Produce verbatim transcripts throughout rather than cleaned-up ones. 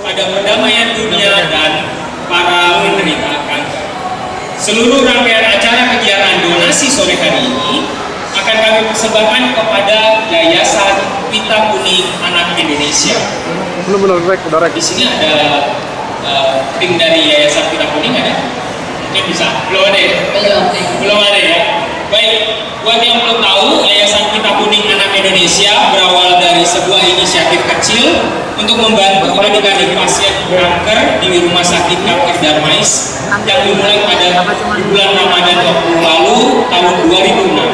kepada perdamaian dunia dan para penderita kanker. Seluruh rangkaian acara kegiatan donasi sore hari ini akan kami persembahkan kepada Yayasan Pita Kuning Anak Indonesia. Belum belum rek, udah rek. Di sini ada uh, tim dari Yayasan Pita Kuning ada? Mungkin bisa. Belum ada ya? Belum. Belum ada ya. Baik, buat yang belum tahu, Yayasan Pita Kuning Anak Indonesia berawal dari sebuah inisiatif kecil untuk membantu adik-adik pasien kanker di Rumah Sakit Kanker Darmais yang dimulai pada bulan Ramadan waktu lalu tahun dua ribu enam.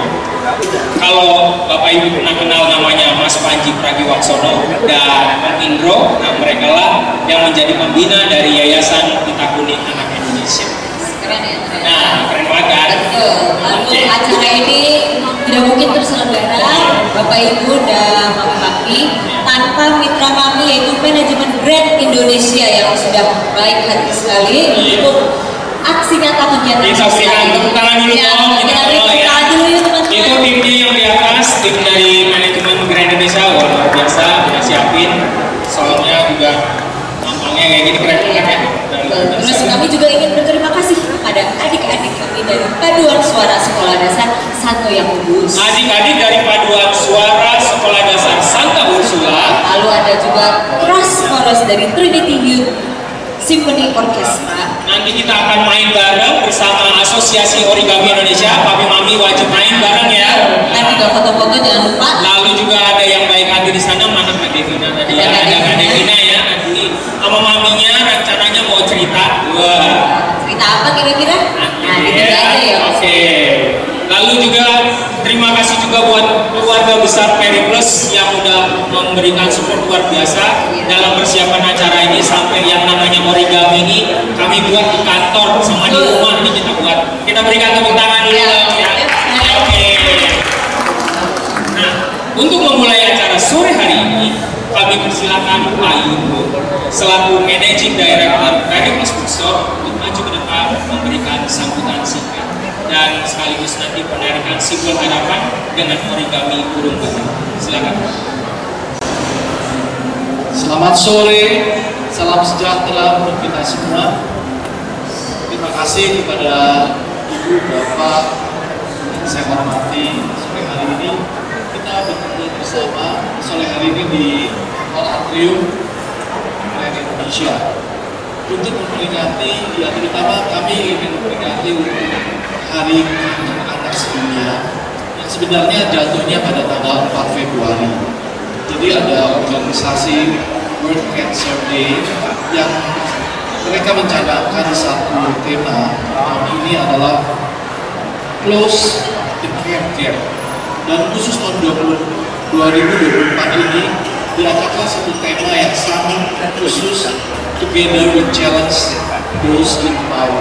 Kalau Bapak Ibu pernah kenal namanya Mas Panji Pragiwaksono dan Om Indro, nah mereka lah yang menjadi pembina dari Yayasan Pita Kuning Anak Indonesia. Keren ya, keren. Nah, keren banget kan? Betul. Lalu Oke. acara ini tidak mungkin terselenggara Bapak Ibu dan Mama Papi tanpa mitra kami yaitu Manajemen Grand Indonesia yang sudah baik hati sekali Iya. untuk aksi nyata kegiatan Kita berikan tepuk tangan dulu, Ya, Om. Kita kita beri kenal tepuk ya. tangan dulu ya teman-teman. Itu timnya yang di atas, tim dari Manajemen Grand Indonesia. Wah, luar biasa, udah siapin. Soalnya juga tampangnya kayak gini keren banget ya. Dan- Terus kami juga ingin berterima kasih kepada adik-adik kami dari Paduan Suara Sekolah Dasar Santo Yakobus. Adik-adik dari Paduan Suara Sekolah Dasar Santa Ursula. Lalu ada juga Trust Chorus dari Trinity Youth Symphony Orchestra. Nanti kita akan main bareng bersama Asosiasi Origami Indonesia. Papi Mami wajib main bareng ya. Dan juga foto-foto jangan lupa. Lalu juga ada yang baik hati di sana, mana Kak Devina tadi ya? Ada Kak Ada Kak Devina. Devina ya. Nanti sama maminya rencananya mau cerita. Wah. Cerita apa kira-kira? Nah, gitu Iya, aja ya. Oke. Lalu juga terima kasih juga buat keluarga besar Periplus yang udah memberikan support luar biasa dalam persiapan acara ini sampai yang namanya origami ini kami buat di kantor sama di rumah ini kita buat. Kita berikan tepuk tangan dulu Iya. ya. Oke. Nah, untuk memulai acara sore hari ini kami persilakan Pak Yugo selaku Managing Director Radio Plus Bookstore untuk maju ke depan memberikan sambutan singkat dan sekaligus nanti penarikan simbol harapan dengan origami burung putih. Silakan. Selamat sore, salam sejahtera untuk kita semua. Terima kasih kepada Ibu, Bapak yang saya hormati sore hari ini. Kita bertemu bersama sore hari ini di Hall Atrium Grand Indonesia untuk memperingati, ya terutama kami ingin memperingati untuk Hari Kanker Anak Sedunia yang sebenarnya jatuhnya pada tanggal empat Februari. Jadi ada organisasi World Cancer Day yang mereka mencanangkan satu tema tahun ini adalah Close the Care Gap, dan khusus tahun dua ribu dua puluh empat ini diangkatkan satu tema yang sangat khusus, Together We Challenge Those in Power.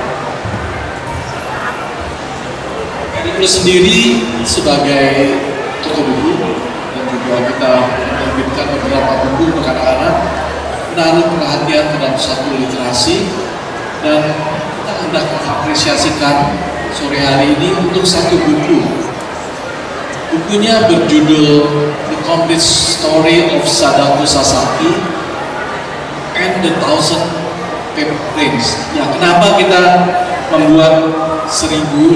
Itu sendiri sebagai toko buku dan juga kita menerbitkan beberapa buku untuk anak-anak, menaruh perhatian terhadap satu literasi, dan kita hendak mengapresiasikan sore hari ini untuk satu buku. Bukunya berjudul The Complete Story of Sadako Sasaki and the Thousand Paper Cranes. Ya, kenapa kita membuat seribu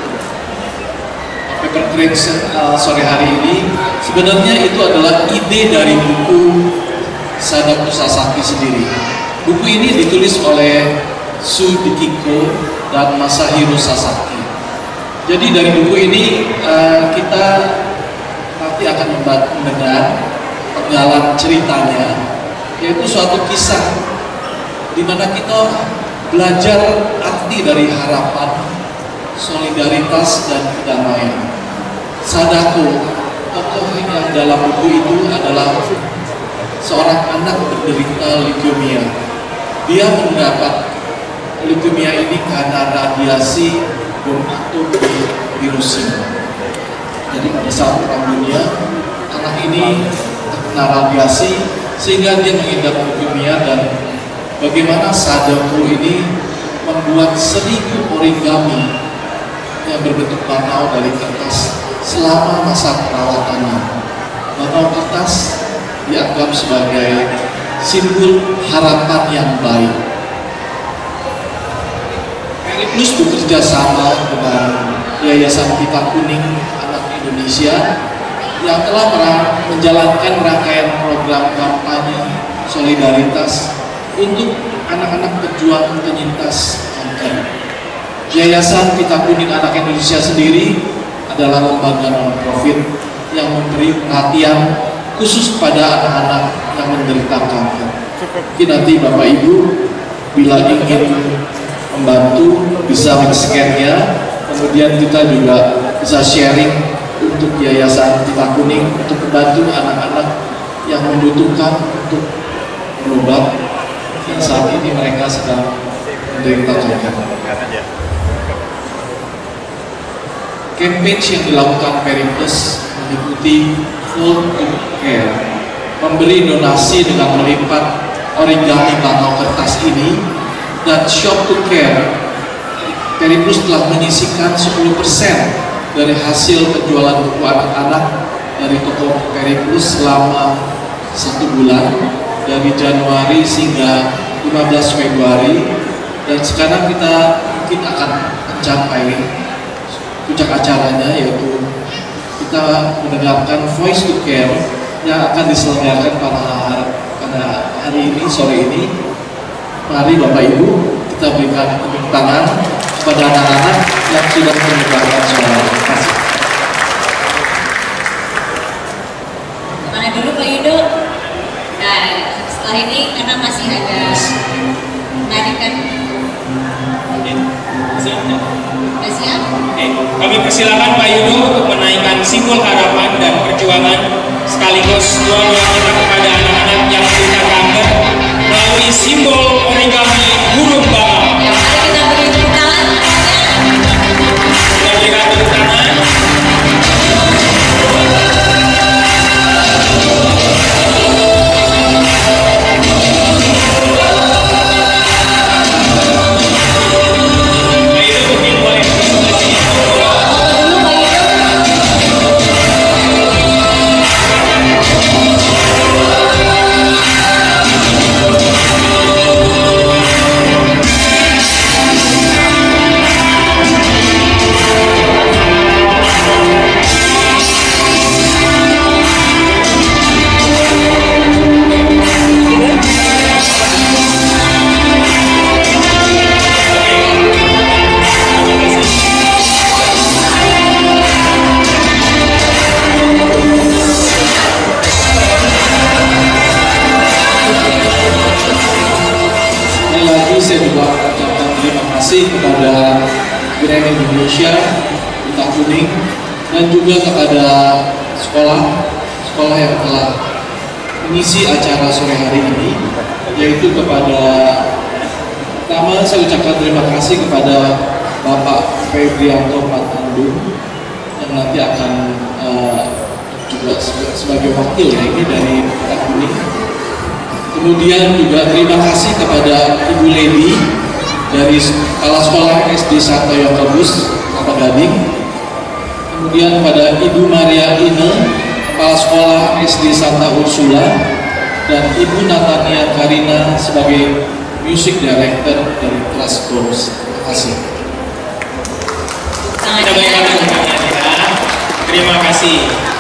paper cranes uh, sore hari ini? Sebenarnya itu adalah ide dari buku Sadako Sasaki sendiri. Buku ini ditulis oleh Su Dikiko dan Masahiro Sasaki. Jadi dari buku ini uh, kita nanti akan mendengar penggalan ceritanya, yaitu suatu kisah di mana kita belajar arti dari harapan, solidaritas, dan kedamaian. Sadako, tokoh yang dalam buku itu adalah seorang anak berderita leukemia. Dia mendapat leukemia ini karena radiasi bom atom di Hiroshima. Jadi pada saat perang dunia, anak ini terkena radiasi sehingga dia mengidap leukemia, dan bagaimana Sadako ini membuat seribu origami yang berbentuk banau dari kertas selama masa perawatannya. Banau kertas dianggap sebagai simbol harapan yang baik. Periplus bekerja sama dengan Yayasan Kita Kuning Anak Indonesia yang telah menjalankan rangkaian program kampanye solidaritas untuk anak-anak pejuang penyintas kanker. Yayasan Kita Kuning Anak Indonesia sendiri adalah lembaga non-profit yang memberi perhatian khusus pada anak-anak yang menderita kanker. Mungkin nanti Bapak Ibu bila ingin membantu bisa men-scan-nya, kemudian kita juga bisa sharing untuk Yayasan Kita Kuning untuk membantu anak-anak yang membutuhkan untuk berobat yang saat ini mereka sedang menderita kanker. Campaign yang dilakukan Periplus meliputi Fold to Care, memberi donasi dengan melipat origami atau kertas ini, dan Shop to Care. Periplus telah menyisikan sepuluh persen dari hasil penjualan buku anak-anak dari toko Periplus selama satu bulan dari Januari hingga lima belas Februari, dan sekarang kita mungkin akan mencapai puncak acaranya, yaitu kita mendengarkan Voice to Care yang akan diselenggarakan pada pada hari ini, sore ini. Mari Bapak Ibu kita berikan tepuk tangan kepada anak-anak yang sudah menyebarkan suara. Terima kasih. Mana dulu Pak Yudo? Nah, setelah ini karena masih ada tadi kan. Sudah siap? Oke, kami persilakan Pak Yudo untuk menaikkan simbol harapan dan perjuangan sekaligus doa-doa kita kepada anak-anak yang menderita kanker melalui simbol origami burung bangau. Ya, mari kita beri tepuk tangan. Kita berikan tepuk tangan. Pak Yudo mungkin boleh sebelah sini. Foto dulu Pak Yudo. Sekali lagi saya juga ucapkan terima kasih kepada Grand Indonesia Kita Kuning dan juga kepada sekolah sekolah yang telah mengisi acara sore hari ini, yaitu kepada pertama saya ucapkan terima kasih kepada Bapak Febrianto Patandung yang nanti akan eh, juga seba- sebagai wakil ya ini dari Kita Kuning. Kemudian juga terima kasih kepada Ibu Lady dari Kepala Sekolah S D Santo Yakobus, Kelapa Gading. Kemudian pada Ibu Maria Ine, Kepala Sekolah S D Santa Ursula, dan Ibu Natania Karina sebagai Music Director dari kelas Chorus. Terima kasih. Tangan Kita berikan tepuk tangan ya. Terima kasih.